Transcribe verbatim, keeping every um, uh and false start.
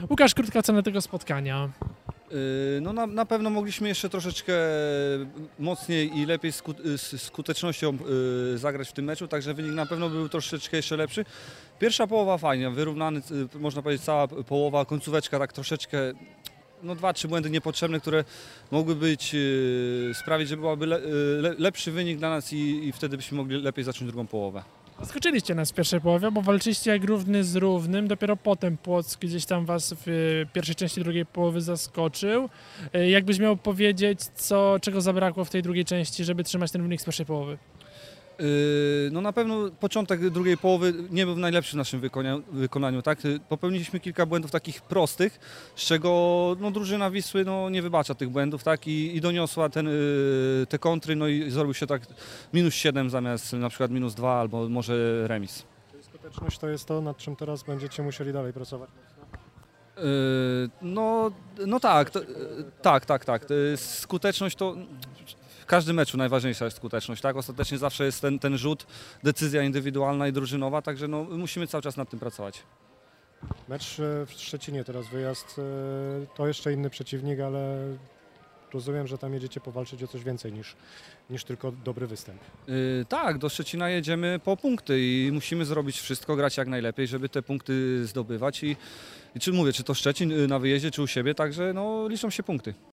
Łukasz, krótka ocena tego spotkania. Yy, No na, na pewno mogliśmy jeszcze troszeczkę mocniej i lepiej sku, z skutecznością yy, zagrać w tym meczu, także wynik na pewno był troszeczkę jeszcze lepszy. Pierwsza połowa fajnie, wyrównany, yy, można powiedzieć cała połowa, końcóweczka tak troszeczkę, no dwa, trzy błędy niepotrzebne, które mogły być, yy, sprawić, że byłaby le, le, lepszy wynik dla nas i, i wtedy byśmy mogli lepiej zacząć drugą połowę. Zaskoczyliście nas w pierwszej połowie, bo walczyliście jak równy z równym. Dopiero potem Płock gdzieś tam was w pierwszej części drugiej połowy zaskoczył. Jakbyś miał powiedzieć, co, czego zabrakło w tej drugiej części, żeby trzymać ten wynik z pierwszej połowy? Yy, No na pewno początek drugiej połowy nie był najlepszy w naszym wykonaniu, wykonaniu tak? Popełniliśmy kilka błędów takich prostych, z czego no, drużyna Wisły no, nie wybacza tych błędów, tak? I, i doniosła ten, yy, te kontry, no i zrobił się tak minus siedem zamiast na przykład minus dwa albo może remis. Czyli skuteczność to jest to, nad czym teraz będziecie musieli dalej pracować. Yy, No, no tak, to, yy, tak, tak, tak. To jest skuteczność to w każdym meczu najważniejsza jest skuteczność, tak? Ostatecznie zawsze jest ten, ten rzut, decyzja indywidualna i drużynowa, także no, musimy cały czas nad tym pracować. Mecz e, w Szczecinie teraz wyjazd, e, to jeszcze inny przeciwnik, ale rozumiem, że tam jedziecie powalczyć o coś więcej niż, niż tylko dobry występ. Yy, tak, do Szczecina jedziemy po punkty i musimy zrobić wszystko, grać jak najlepiej, żeby te punkty zdobywać i, i czy mówię, czy to Szczecin yy, na wyjeździe, czy u siebie, także no, liczą się punkty.